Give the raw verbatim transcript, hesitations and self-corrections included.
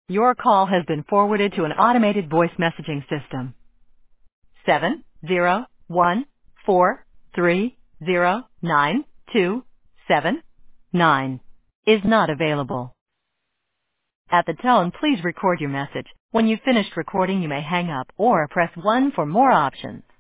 Your call has been forwarded to an automated voice messaging system. Seven zero one four three zero nine two seven nine is not available. At the tone, please record your message. When you've finished recording, you may hang up or press one for more options.